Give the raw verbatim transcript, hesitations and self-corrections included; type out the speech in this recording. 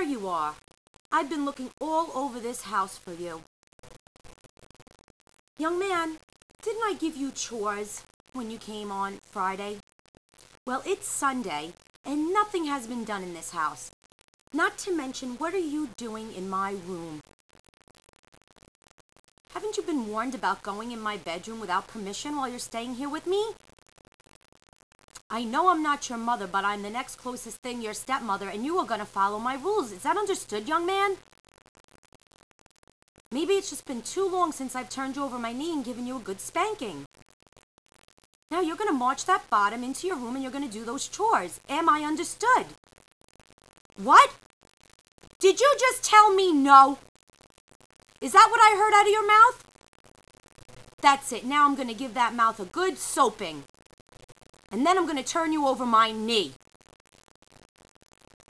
there you are. I've been looking all over this house for you. Young man, didn't I give you chores when you came on Friday? Well, it's Sunday, and nothing has been done in this house. Not to mention, what are you doing in my room? Haven't you been warned about going in my bedroom without permission while you're staying here with me? I know I'm not your mother, but I'm the next closest thing to your stepmother, and you are going to follow my rules. Is that understood, young man? Maybe it's just been too long since I've turned you over my knee and given you a good spanking. Now you're going to march that bottom into your room and you're going to do those chores. Am I understood? What? Did you just tell me no? Is that what I heard out of your mouth? That's it. Now I'm going to give that mouth a good soaping. And then I'm going to turn you over my knee.